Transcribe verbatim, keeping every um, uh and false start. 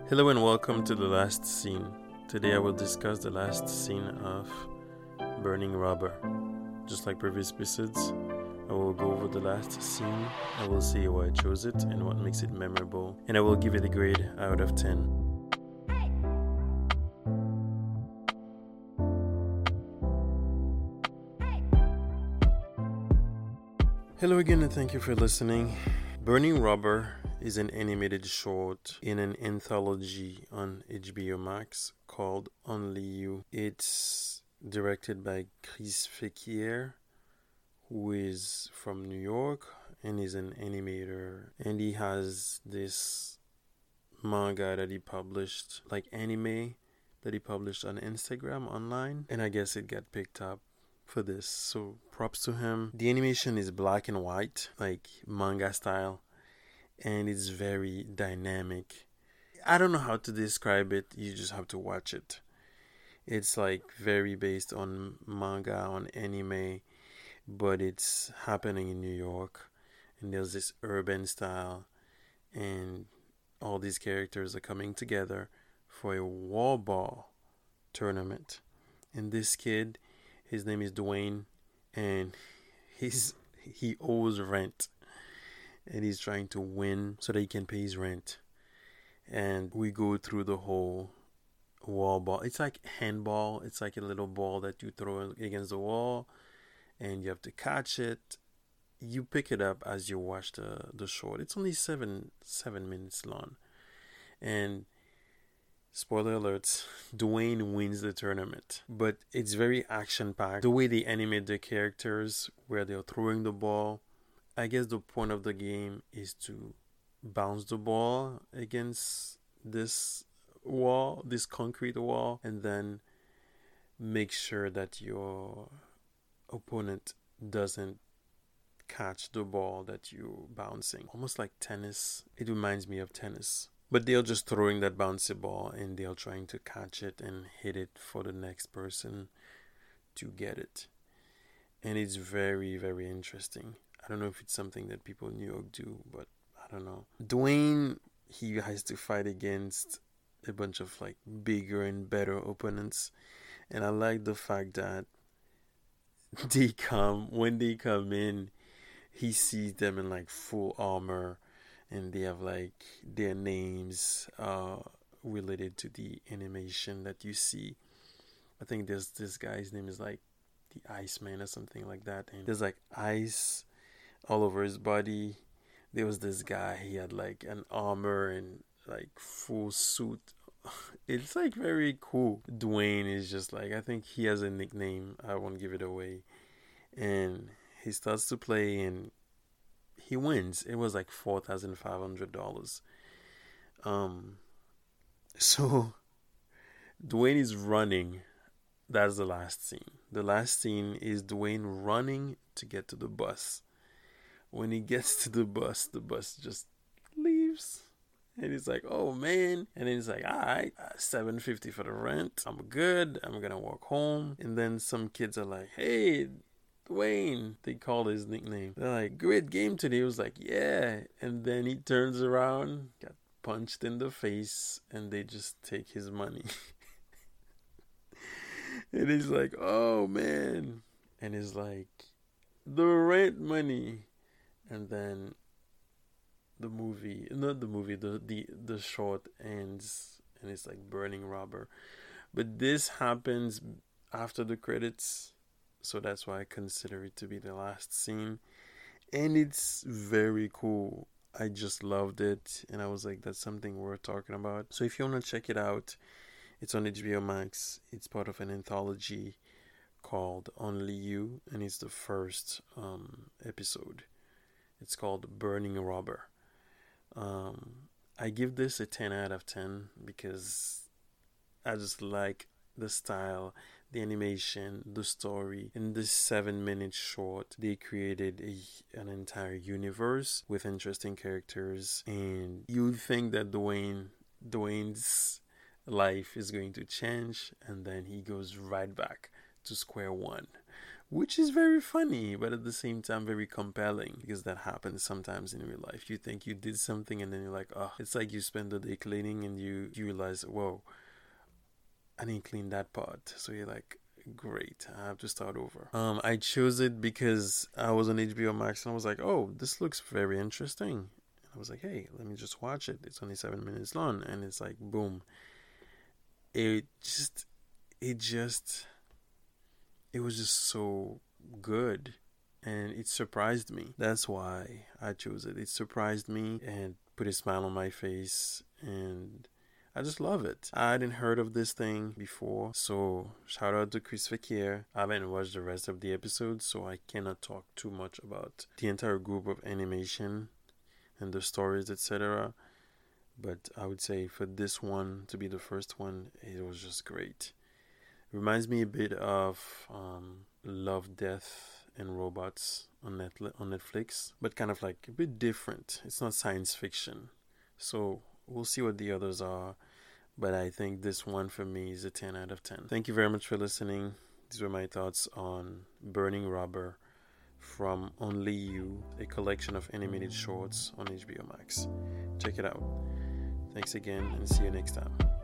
Hello and welcome to The Last Scene. Today I will discuss the last scene of Burning Rubber. Just like previous episodes, I will go over the last scene, I will say why I chose it and what makes it memorable, and I will give it a grade out of ten. Hello again and thank you for listening. Burning Rubber is an animated short in an anthology on H B O Max called Only You. It's directed by Chris Fekir, who is from New York and is an animator. And he has this manga that he published, like anime, that he published on Instagram online. And I guess it got picked up for this. So props to him. The animation is black and white, like manga style. And it's very dynamic. I don't know how to describe it. You just have to watch it. It's like very based on manga, on anime, but it's happening in New York. And there's this urban style. And all these characters are coming together for a wall ball tournament. And this kid, his name is Dwayne, and he's he owes rent. And he's trying to win so that he can pay his rent. And we go through the whole wall ball. It's like handball. It's like a little ball that you throw against the wall. And you have to catch it. You pick it up as you watch the, the short. It's only seven seven minutes long. And spoiler alerts, Dwayne wins the tournament. But it's very action-packed. The way they animate the characters, where they're throwing the ball, I guess the point of the game is to bounce the ball against this wall, this concrete wall, and then make sure that your opponent doesn't catch the ball that you're bouncing. Almost like tennis. It reminds me of tennis. But they're just throwing that bouncy ball and they're trying to catch it and hit it for the next person to get it. And it's very, very interesting. I don't know if it's something that people in New York do, but I don't know. Dwayne, he has to fight against a bunch of like bigger and better opponents. And I like the fact that they come, when they come in, he sees them in like full armor and they have like their names uh, related to the animation that you see. I think there's this guy's name is like the Iceman or something like that. And there's like ice all over his body. There was this guy, he had like an armor and like full suit. It's like very cool. Dwayne is just like, I think he has a nickname, I won't give it away. And he starts to play and he wins. It was like four thousand five hundred dollars. Um, so Dwayne is running. That's the last scene. The last scene is Dwayne running to get to the bus. When he gets to the bus, the bus just leaves. And he's like, oh man. And then he's like, all right, seven hundred fifty dollars for the rent. I'm good. I'm going to walk home. And then some kids are like, hey, Dwayne. They call his nickname. They're like, great game today. He was like, yeah. And then he turns around, got punched in the face, and they just take his money. And he's like, oh man. And he's like, the rent money. And then the movie, not the movie, the, the, the short ends and it's like Burning Rubber. But this happens after the credits. So that's why I consider it to be the last scene. And it's very cool. I just loved it. And I was like, that's something worth talking about. So if you want to check it out, it's on H B O Max. It's part of an anthology called Only You. And it's the first um, episode. It's called Burning Rubber. Um, I give this a ten out of ten because I just like the style, the animation, the story. In this seven minute short, they created a, an entire universe with interesting characters. And you would think that Dwayne, Dwayne's life is going to change. And then he goes right back to square one which is very funny, but at the same time very compelling, because that happens sometimes in real life. You think you did something and then you're like, oh, it's like you spend the day cleaning and you, you realize, whoa, I didn't clean that part. So you're like, great, I have to start over. Um, I chose it because I was on H B O Max and I was like, oh, this looks very interesting. And I was like, hey, let me just watch it. It's only seven minutes long, and it's like, boom. It just, it just, it was just so good, and it surprised me. That's why I chose it. It surprised me and put a smile on my face, and I just love it. I hadn't heard of this thing before, so shout out to Chris Fakir. I haven't watched the rest of the episodes, so I cannot talk too much about the entire group of animation and the stories, et cetera. But I would say for this one to be the first one, it was just great. It reminds me a bit of um, Love, Death, and Robots on Netflix, on Netflix, but kind of like a bit different. It's not science fiction, so we'll see what the others are, but I think this one for me is a ten out of ten. Thank you very much for listening. These were my thoughts on Burning Rubber from Only You, a collection of animated shorts on H B O Max. Check it out. Thanks again, and see you next time.